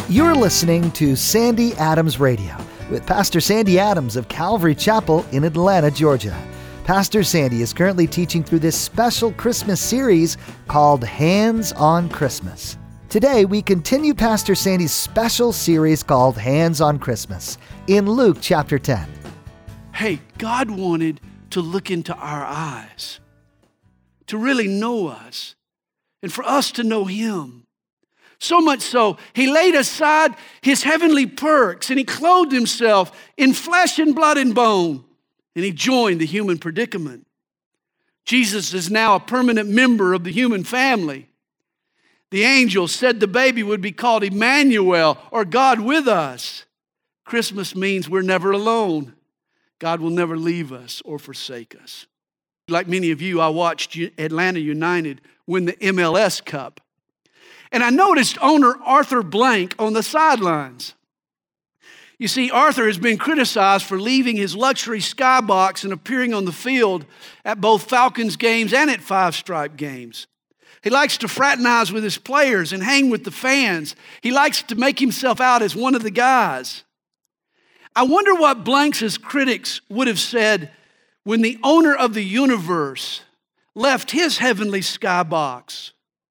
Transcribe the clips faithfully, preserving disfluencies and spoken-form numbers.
You're listening to Sandy Adams Radio with Pastor Sandy Adams of Calvary Chapel in Atlanta, Georgia. Pastor Sandy is currently teaching through this special Christmas series called Hands on Christmas. Today, we continue Pastor Sandy's special series called Hands on Christmas in Luke chapter ten. Hey, God wanted to look into our eyes, to really know us, and for us to know Him. So much so, He laid aside His heavenly perks and He clothed Himself in flesh and blood and bone, and He joined the human predicament. Jesus is now a permanent member of the human family. The angel said the baby would be called Emmanuel, or God with us. Christmas means we're never alone. God will never leave us or forsake us. Like many of you, I watched Atlanta United win the M L S Cup. And I noticed owner Arthur Blank on the sidelines. You see, Arthur has been criticized for leaving his luxury skybox and appearing on the field at both Falcons games and at Five Stripe games. He likes to fraternize with his players and hang with the fans. He likes to make himself out as one of the guys. I wonder what Blank's critics would have said when the owner of the universe left his heavenly skybox,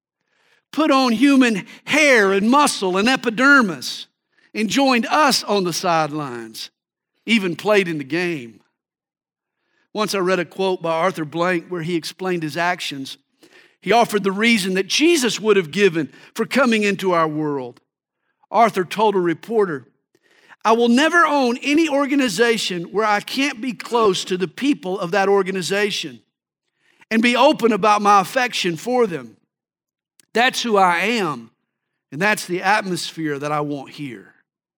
put on human hair and muscle and epidermis, and joined us on the sidelines, even played in the game. Once I read a quote by Arthur Blank where he explained his actions. He offered the reason that Jesus would have given for coming into our world. Arthur told a reporter, "I will never own any organization where I can't be close to the people of that organization and be open about my affection for them. That's who I am, and that's the atmosphere that I want here."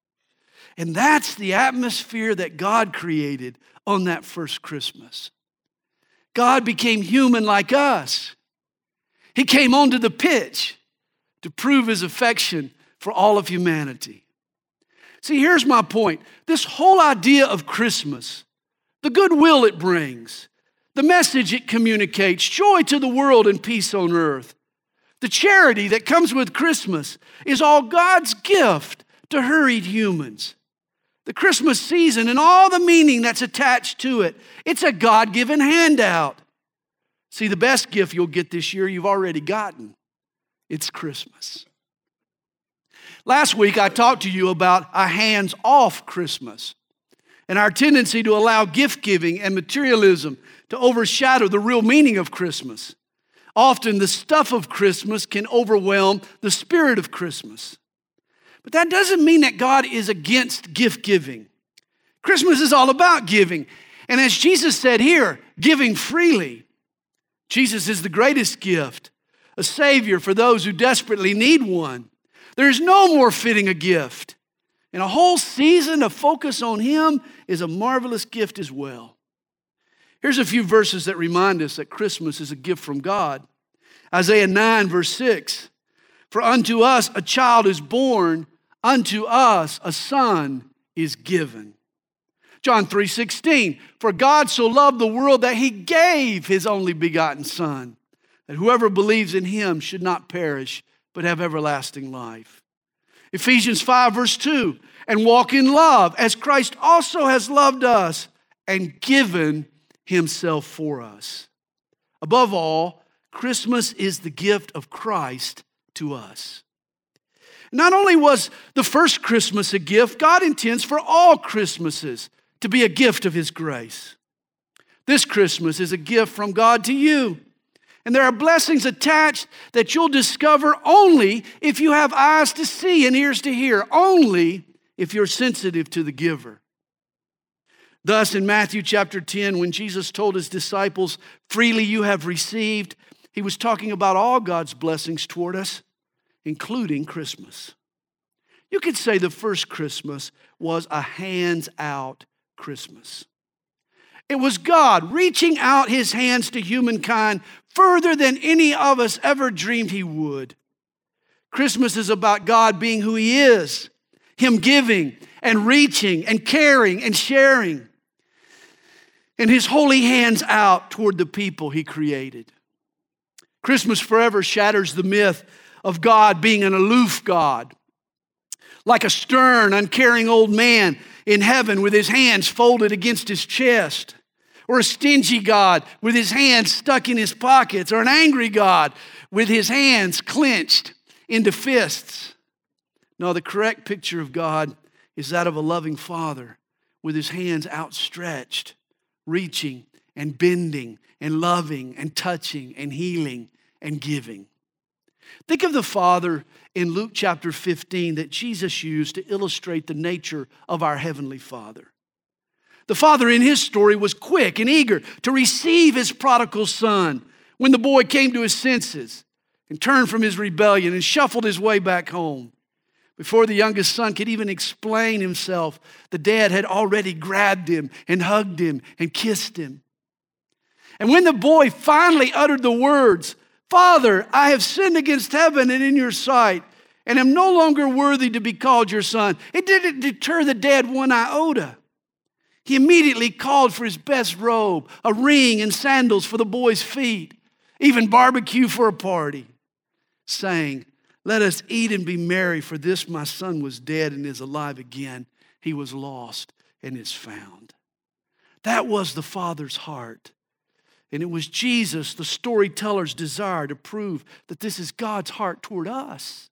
And that's the atmosphere that God created on that first Christmas. God became human like us. He came onto the pitch to prove His affection for all of humanity. See, here's my point. This whole idea of Christmas, the goodwill it brings, the message it communicates, joy to the world and peace on earth, the charity that comes with Christmas is all God's gift to hurried humans. The Christmas season and all the meaning that's attached to it, it's a God-given handout. See, the best gift you'll get this year you've already gotten. It's Christmas. Last week I talked to you about a hands-off Christmas and our tendency to allow gift-giving and materialism to overshadow the real meaning of Christmas. Often the stuff of Christmas can overwhelm the spirit of Christmas. But that doesn't mean that God is against gift giving. Christmas is all about giving. And as Jesus said here, giving freely. Jesus is the greatest gift, a Savior for those who desperately need one. There is no more fitting a gift. And a whole season of focus on Him is a marvelous gift as well. Here's a few verses that remind us that Christmas is a gift from God. Isaiah nine, verse six. "For unto us a child is born, unto us a son is given." John three sixteen. "For God so loved the world that He gave His only begotten Son, that whoever believes in Him should not perish, but have everlasting life." Ephesians five, verse two. "And walk in love, as Christ also has loved us and given Himself for us." Above all, Christmas is the gift of Christ to us. Not only was the first Christmas a gift, God intends for all Christmases to be a gift of His grace. This Christmas is a gift from God to you. And there are blessings attached that you'll discover only if you have eyes to see and ears to hear, only if you're sensitive to the giver. Thus, in Matthew chapter ten, when Jesus told His disciples, "Freely you have received," He was talking about all God's blessings toward us, including Christmas. You could say the first Christmas was a hands-out Christmas. It was God reaching out His hands to humankind further than any of us ever dreamed He would. Christmas is about God being who He is, Him giving and reaching and caring and sharing, and His holy hands out toward the people He created. Christmas forever shatters the myth of God being an aloof God. like a stern, uncaring old man in heaven with his hands folded against his chest, or a stingy God with his hands stuck in his pockets, or an angry God with his hands clenched into fists. No, the correct picture of God is that of a loving Father with his hands outstretched, reaching and bending and loving and touching and healing and giving. Think of the Father in Luke chapter fifteen that Jesus used to illustrate the nature of our Heavenly Father. The Father in his story was quick and eager to receive his prodigal son when the boy came to his senses and turned from his rebellion and shuffled his way back home. Before the youngest son could even explain himself, the dad had already grabbed him and hugged him and kissed him. And when the boy finally uttered the words, "Father, I have sinned against heaven and in your sight, and am no longer worthy to be called your son," it didn't deter the dad one iota. He immediately called for his best robe, a ring and sandals for the boy's feet, even barbecue for a party, saying, "Let us eat and be merry, for this my son was dead and is alive again. He was lost and is found." That was the Father's heart. And it was Jesus, the storyteller's desire, to prove that this is God's heart toward us.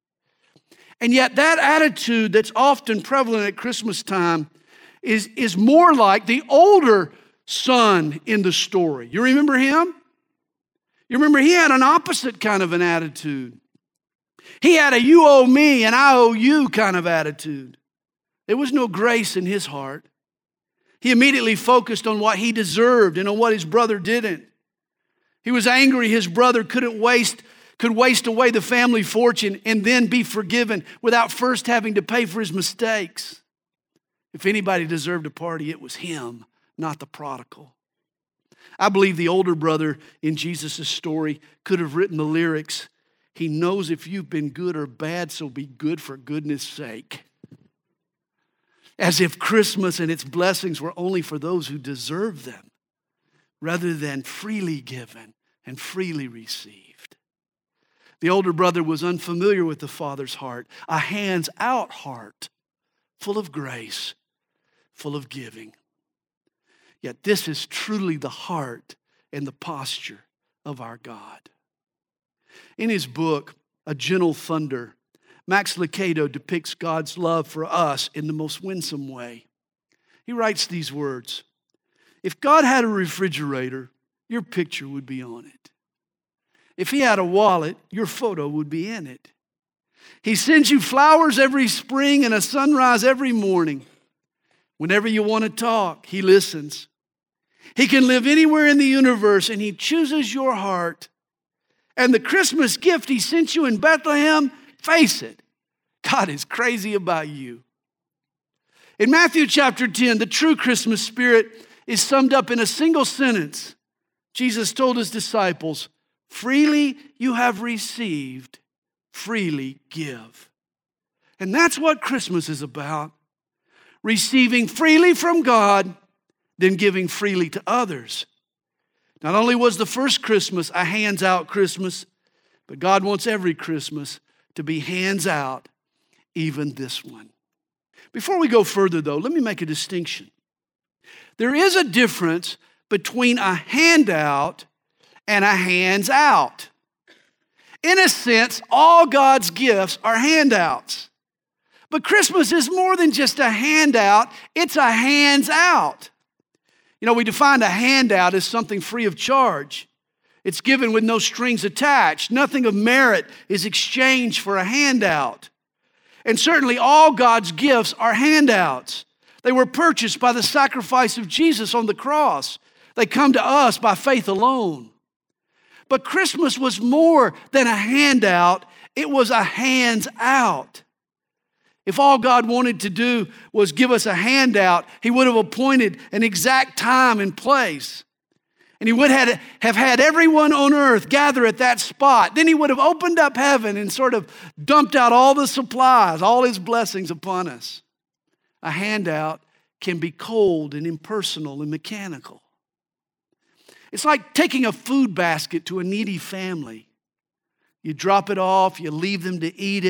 And yet that attitude that's often prevalent at Christmas time is, is more like the older son in the story. You remember him? You remember he had an opposite kind of an attitude. He had a you owe me and I owe you kind of attitude. There was no grace in his heart. He immediately focused on what he deserved and on what his brother didn't. He was angry his brother couldn't waste, could waste away the family fortune and then be forgiven without first having to pay for his mistakes. If anybody deserved a party, it was him, not the prodigal. I believe the older brother in Jesus' story could have written the lyrics, "He knows if you've been good or bad, so be good for goodness sake." As if Christmas and its blessings were only for those who deserve them, rather than freely given and freely received. The older brother was unfamiliar with the Father's heart, a hands-out heart, full of grace, full of giving. Yet this is truly the heart and the posture of our God. In his book, A Gentle Thunder, Max Lucado depicts God's love for us in the most winsome way. He writes these words, "If God had a refrigerator, your picture would be on it. If he had a wallet, your photo would be in it. He sends you flowers every spring and a sunrise every morning. Whenever you want to talk, he listens. He can live anywhere in the universe and he chooses your heart. And the Christmas gift he sent you in Bethlehem, face it, God is crazy about you." In Matthew chapter ten, the true Christmas spirit is summed up in a single sentence. Jesus told his disciples, "Freely you have received, freely give." And that's what Christmas is about. Receiving freely from God, then giving freely to others. Not only was the first Christmas a hands-out Christmas, but God wants every Christmas to be hands out, even this one. Before we go further, though, let me make a distinction. There is a difference between a handout and a hands out. In a sense, all God's gifts are handouts. But Christmas is more than just a handout, it's a hands out. You know, we define a handout as something free of charge. It's given with no strings attached. Nothing of merit is exchanged for a handout. And certainly all God's gifts are handouts. They were purchased by the sacrifice of Jesus on the cross. They come to us by faith alone. But Christmas was more than a handout. It was a hands out. If all God wanted to do was give us a handout, he would have appointed an exact time and place. And he would have had everyone on earth gather at that spot. Then he would have opened up heaven and sort of dumped out all the supplies, all his blessings upon us. A handout can be cold and impersonal and mechanical. It's like taking a food basket to a needy family. You drop it off, you leave them to eat it,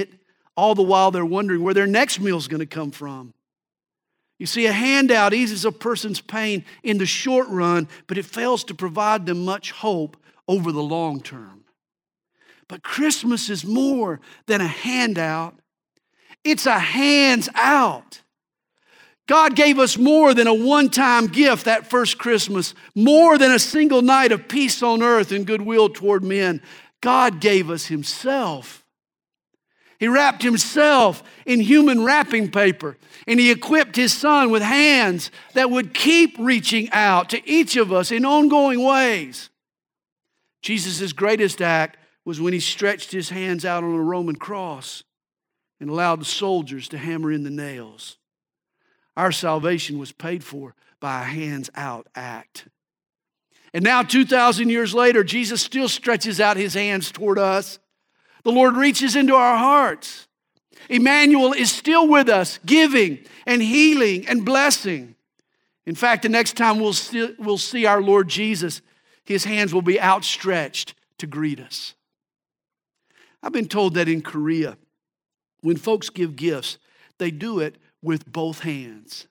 All the while they're wondering where their next meal is going to come from. You see, a handout eases a person's pain in the short run, but it fails to provide them much hope over the long term. But Christmas is more than a handout. It's a hands out. God gave us more than a one-time gift that first Christmas, more than a single night of peace on earth and goodwill toward men. God gave us Himself. He wrapped Himself in human wrapping paper, and He equipped His Son with hands that would keep reaching out to each of us in ongoing ways. Jesus' greatest act was when He stretched His hands out on a Roman cross and allowed the soldiers to hammer in the nails. Our salvation was paid for by a hands-out act. And now, two thousand years later, Jesus still stretches out His hands toward us. The Lord reaches into our hearts. Emmanuel is still with us, giving and healing and blessing. In fact, the next time we'll see, we'll see our Lord Jesus, His hands will be outstretched to greet us. I've been told that in Korea, when folks give gifts, they do it with both hands.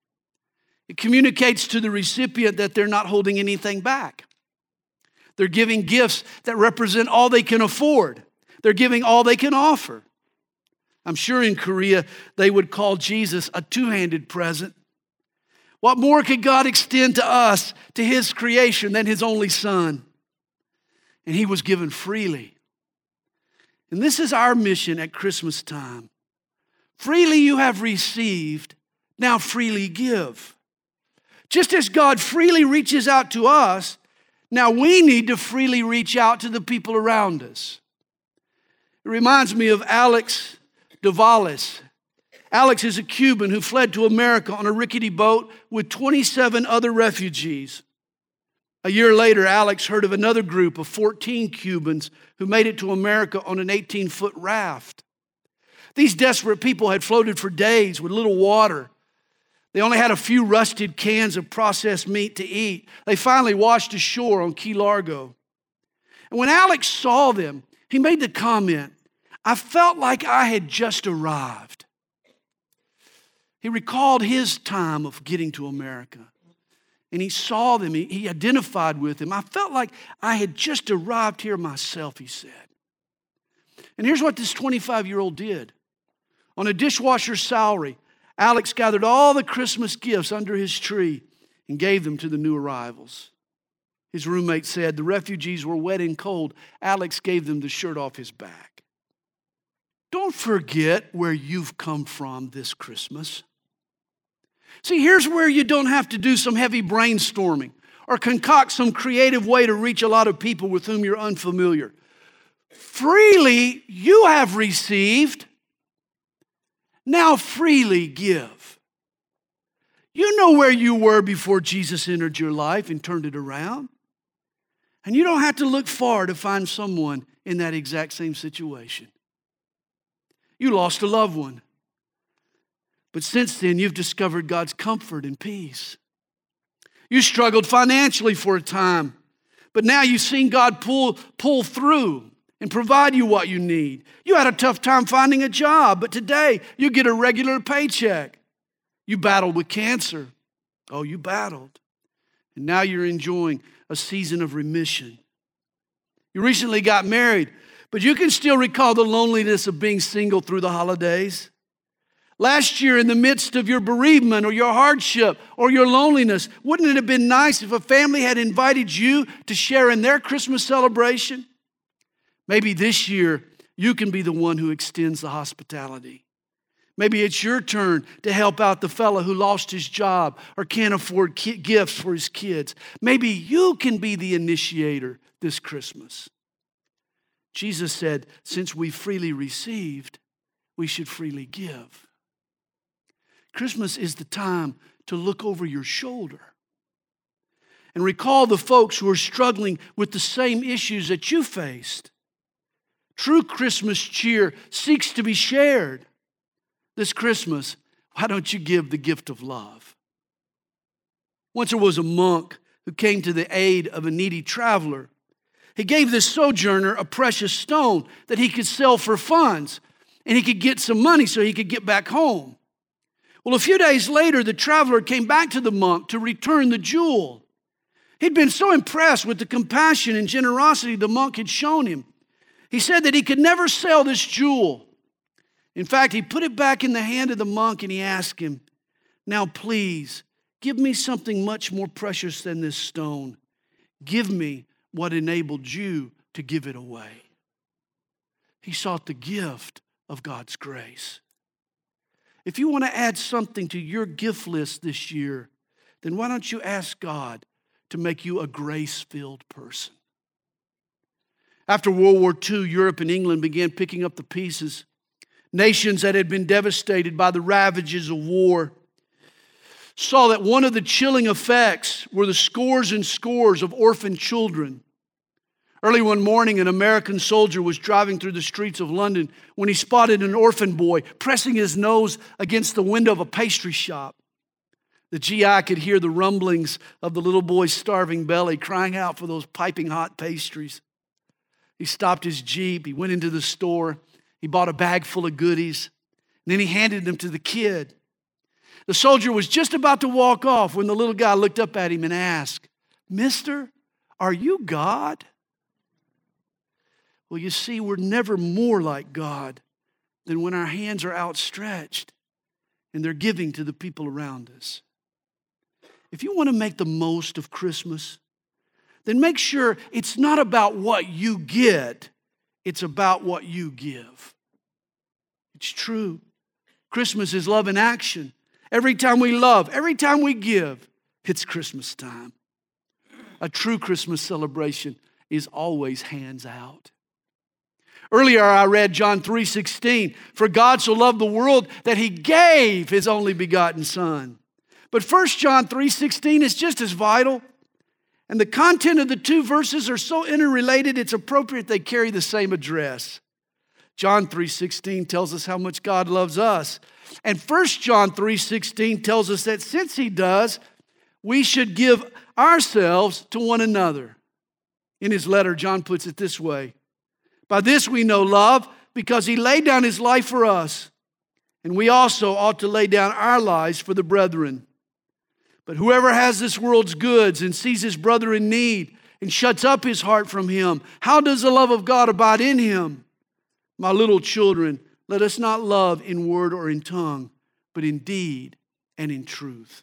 It communicates to the recipient that they're not holding anything back. They're giving gifts that represent all they can afford. They're giving all they can offer. I'm sure in Korea they would call Jesus a two-handed present. What more could God extend to us, to His creation, than His only Son? And He was given freely. And this is our mission at Christmas time. Freely you have received, now freely give. Just as God freely reaches out to us, now we need to freely reach out to the people around us. It reminds me of Alex Davalis. Alex is a Cuban who fled to America on a rickety boat with twenty-seven other refugees. A year later, Alex heard of another group of fourteen Cubans who made it to America on an eighteen-foot raft. These desperate people had floated for days with little water. They only had a few rusted cans of processed meat to eat. They finally washed ashore on Key Largo. And when Alex saw them, he made the comment, "I felt like I had just arrived." He recalled his time of getting to America. And he saw them, he, he identified with them. "I felt like I had just arrived here myself," he said. And here's what this twenty-five-year-old did. On a dishwasher's salary, Alex gathered all the Christmas gifts under his tree and gave them to the new arrivals. His roommate said the refugees were wet and cold. Alex gave them the shirt off his back. Don't forget where you've come from this Christmas. See, here's where you don't have to do some heavy brainstorming or concoct some creative way to reach a lot of people with whom you're unfamiliar. Freely you have received, now freely give. You know where you were before Jesus entered your life and turned it around. And you don't have to look far to find someone in that exact same situation. You lost a loved one. But since then, you've discovered God's comfort and peace. You struggled financially for a time, but now you've seen God pull, pull through and provide you what you need. You had a tough time finding a job, but today you get a regular paycheck. You battled with cancer. Oh, you battled. And now you're enjoying a season of remission. You recently got married, but you can still recall the loneliness of being single through the holidays. Last year, in the midst of your bereavement or your hardship or your loneliness, wouldn't it have been nice if a family had invited you to share in their Christmas celebration? Maybe this year, you can be the one who extends the hospitality. Maybe it's your turn to help out the fellow who lost his job or can't afford ki- gifts for his kids. Maybe you can be the initiator this Christmas. Jesus said, since we freely received, we should freely give. Christmas is the time to look over your shoulder and recall the folks who are struggling with the same issues that you faced. True Christmas cheer seeks to be shared. This Christmas, why don't you give the gift of love? Once there was a monk who came to the aid of a needy traveler. He gave this sojourner a precious stone that he could sell for funds. and he could get some money so he could get back home. Well, a few days later, the traveler came back to the monk to return the jewel. He'd been so impressed with the compassion and generosity the monk had shown him. He said that he could never sell this jewel. In fact, he put it back in the hand of the monk and he asked him, "Now please, give me something much more precious than this stone. Give me what enabled you to give it away." He sought the gift of God's grace. If you want to add something to your gift list this year, then why don't you ask God to make you a grace-filled person? After World War Two, Europe and England began picking up the pieces. Nations that had been devastated by the ravages of war saw that one of the chilling effects were the scores and scores of orphan children. Early one morning, an American soldier was driving through the streets of London when he spotted an orphan boy pressing his nose against the window of a pastry shop. The G I could hear the rumblings of the little boy's starving belly crying out for those piping hot pastries. He stopped his Jeep, he went into the store, he bought a bag full of goodies, and then he handed them to the kid. The soldier was just about to walk off when the little guy looked up at him and asked, "Mister, are you God?" Well, you see, we're never more like God than when our hands are outstretched and they're giving to the people around us. If you want to make the most of Christmas, then make sure it's not about what you get, it's about what you give. It's true. Christmas is love in action. Every time we love, every time we give, it's Christmas time. A true Christmas celebration is always hands out. Earlier I read John three sixteen, "For God so loved the world that he gave his only begotten Son." But First John three sixteen is just as vital. And the content of the two verses are so interrelated, it's appropriate they carry the same address. John three sixteen tells us how much God loves us. And First John three sixteen tells us that since he does, we should give ourselves to one another. In his letter, John puts it this way: "By this we know love, because he laid down his life for us. And we also ought to lay down our lives for the brethren. But whoever has this world's goods and sees his brother in need and shuts up his heart from him, how does the love of God abide in him? My little children, let us not love in word or in tongue, but in deed and in truth."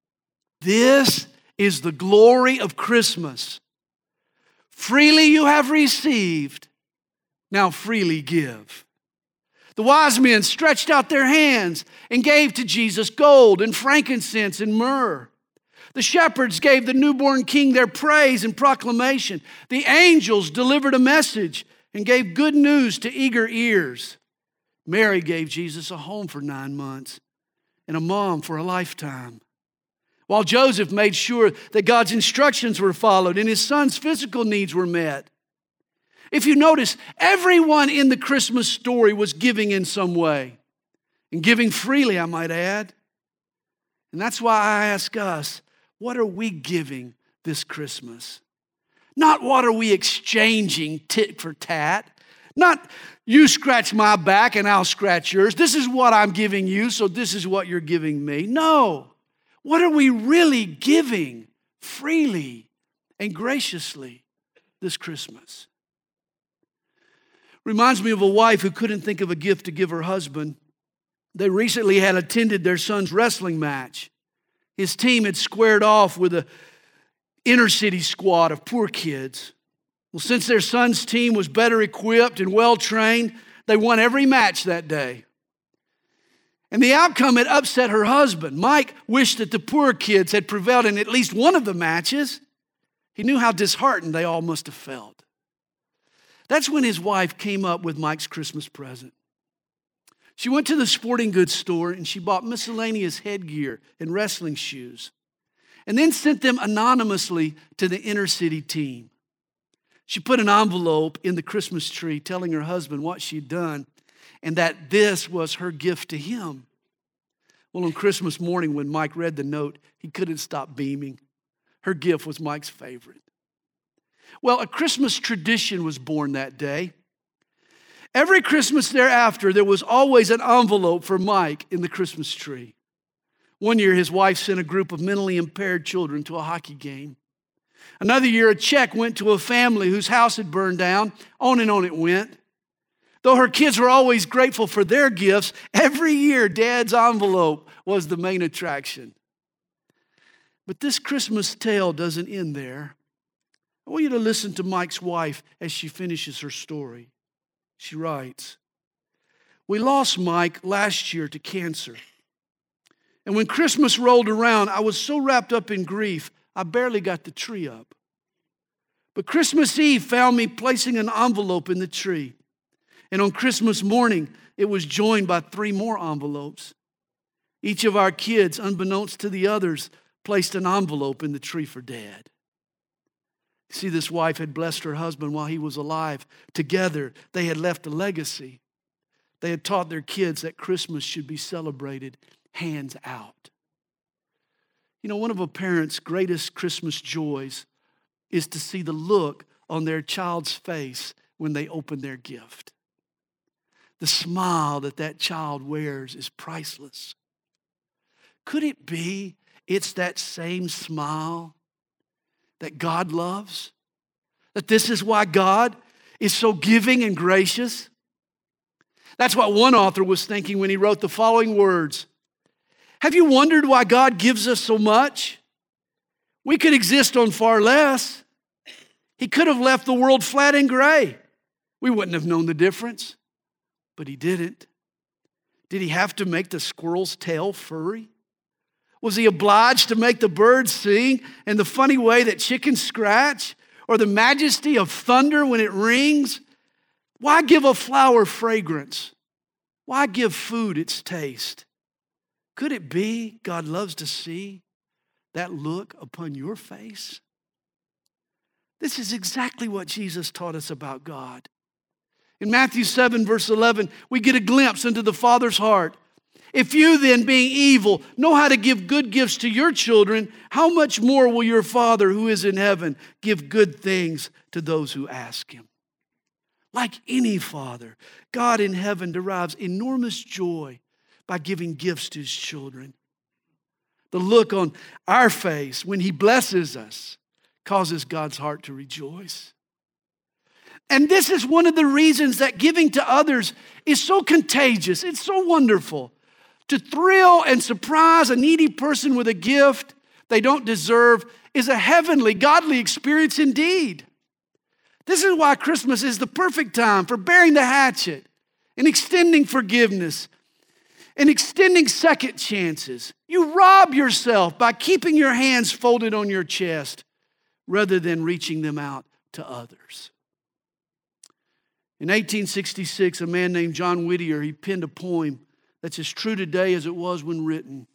This is the glory of Christmas. Freely you have received, now freely give. The wise men stretched out their hands and gave to Jesus gold and frankincense and myrrh. The shepherds gave the newborn king their praise and proclamation. The angels delivered a message and gave good news to eager ears. Mary gave Jesus a home for nine months and a mom for a lifetime, while Joseph made sure that God's instructions were followed and his son's physical needs were met. If you notice, everyone in the Christmas story was giving in some way, and giving freely, I might add. And that's why I ask us, what are we giving this Christmas? Not what are we exchanging tit for tat. Not you scratch my back and I'll scratch yours. This is what I'm giving you, so this is what you're giving me. No. What are we really giving freely and graciously this Christmas? Reminds me of a wife who couldn't think of a gift to give her husband. They recently had attended their son's wrestling match. His team had squared off with a inner city squad of poor kids. Well, since their son's team was better equipped and well trained, they won every match that day. And the outcome had upset her husband. Mike wished that the poor kids had prevailed in at least one of the matches. He knew how disheartened they all must have felt. That's when his wife came up with Mike's Christmas present. She went to the sporting goods store and she bought miscellaneous headgear and wrestling shoes, and then sent them anonymously to the inner city team. She put an envelope in the Christmas tree telling her husband what she'd done and that this was her gift to him. Well, on Christmas morning when Mike read the note, he couldn't stop beaming. Her gift was Mike's favorite. Well, a Christmas tradition was born that day. Every Christmas thereafter, there was always an envelope for Mike in the Christmas tree. One year, his wife sent a group of mentally impaired children to a hockey game. Another year, a check went to a family whose house had burned down. On and on it went. Though her kids were always grateful for their gifts, every year, Dad's envelope was the main attraction. But this Christmas tale doesn't end there. I want you to listen to Mike's wife as she finishes her story. She writes, "We lost Mike last year to cancer. And when Christmas rolled around, I was so wrapped up in grief, I barely got the tree up. But Christmas Eve found me placing an envelope in the tree. And on Christmas morning, it was joined by three more envelopes. Each of our kids, unbeknownst to the others, placed an envelope in the tree for Dad." See, this wife had blessed her husband while he was alive. Together, they had left a legacy. They had taught their kids that Christmas should be celebrated hands out. You know, one of a parent's greatest Christmas joys is to see the look on their child's face when they open their gift. The smile that that child wears is priceless. Could it be it's that same smile that God loves? That this is why God is so giving and gracious? That's what one author was thinking when he wrote the following words. Have you wondered why God gives us so much? We could exist on far less. He could have left the world flat and gray. We wouldn't have known the difference. But he didn't. Did he have to make the squirrel's tail furry? Was he obliged to make the birds sing in the funny way that chickens scratch? Or the majesty of thunder when it rings? Why give a flower fragrance? Why give food its taste? Could it be God loves to see that look upon your face? This is exactly what Jesus taught us about God. In Matthew seven, verse eleven, we get a glimpse into the Father's heart. If you then, being evil, know how to give good gifts to your children, how much more will your Father who is in heaven give good things to those who ask him? Like any father, God in heaven derives enormous joy by giving gifts to his children. The look on our face when he blesses us causes God's heart to rejoice. And this is one of the reasons that giving to others is so contagious. It's so wonderful. To thrill and surprise a needy person with a gift they don't deserve is a heavenly, godly experience indeed. This is why Christmas is the perfect time for bearing the hatchet and extending forgiveness and extending second chances. You rob yourself by keeping your hands folded on your chest rather than reaching them out to others. In eighteen sixty-six, a man named John Whittier, he penned a poem that's as true today as it was when written.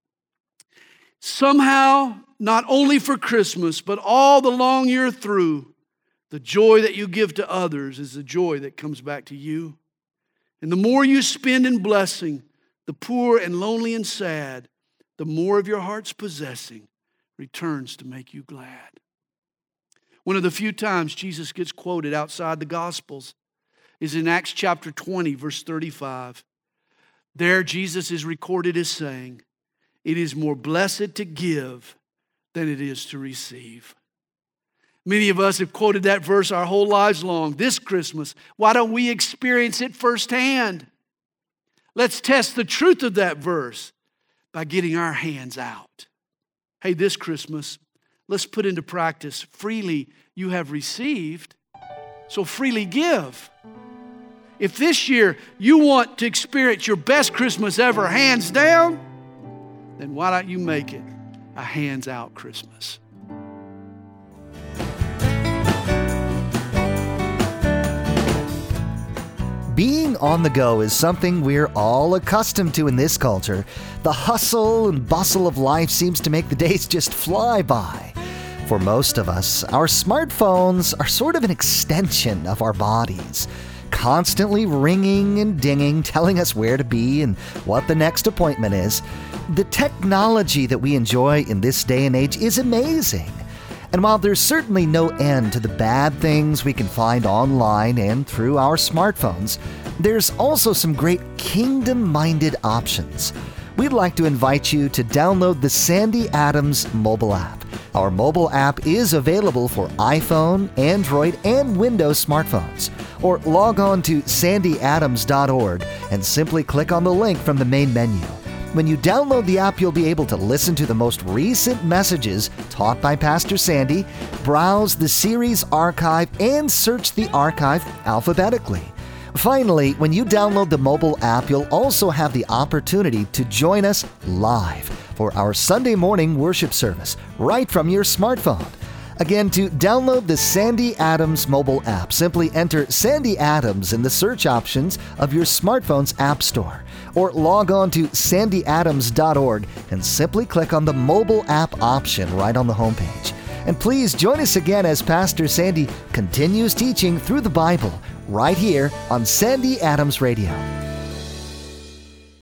Somehow, not only for Christmas, but all the long year through, the joy that you give to others is the joy that comes back to you. And the more you spend in blessing the poor and lonely and sad, the more of your heart's possessing returns to make you glad. One of the few times Jesus gets quoted outside the Gospels is in Acts chapter twenty, verse thirty-five. There, Jesus is recorded as saying, "It is more blessed to give than it is to receive." Many of us have quoted that verse our whole lives long. This Christmas, why don't we experience it firsthand? Let's test the truth of that verse by getting our hands out. Hey, this Christmas, let's put into practice, freely you have received, so freely give. If this year you want to experience your best Christmas ever, hands down, then why don't you make it a hands out Christmas? Being on the go is something we're all accustomed to in this culture. The hustle and bustle of life seems to make the days just fly by. For most of us, our smartphones are sort of an extension of our bodies, constantly ringing and dinging, telling us where to be and what the next appointment is. The technology that we enjoy in this day and age is amazing. And while there's certainly no end to the bad things we can find online and through our smartphones, there's also some great kingdom-minded options. We'd like to invite you to download the Sandy Adams mobile app. Our mobile app is available for iPhone, Android, and Windows smartphones. Or log on to sandy adams dot org and simply click on the link from the main menu. When you download the app, you'll be able to listen to the most recent messages taught by Pastor Sandy, browse the series archive, and search the archive alphabetically. Finally, when you download the mobile app, you'll also have the opportunity to join us live for our Sunday morning worship service right from your smartphone. Again, to download the Sandy Adams mobile app, simply enter Sandy Adams in the search options of your smartphone's app store, or log on to sandy adams dot org and simply click on the mobile app option right on the homepage. And please join us again as Pastor Sandy continues teaching through the Bible right here on Sandy Adams Radio.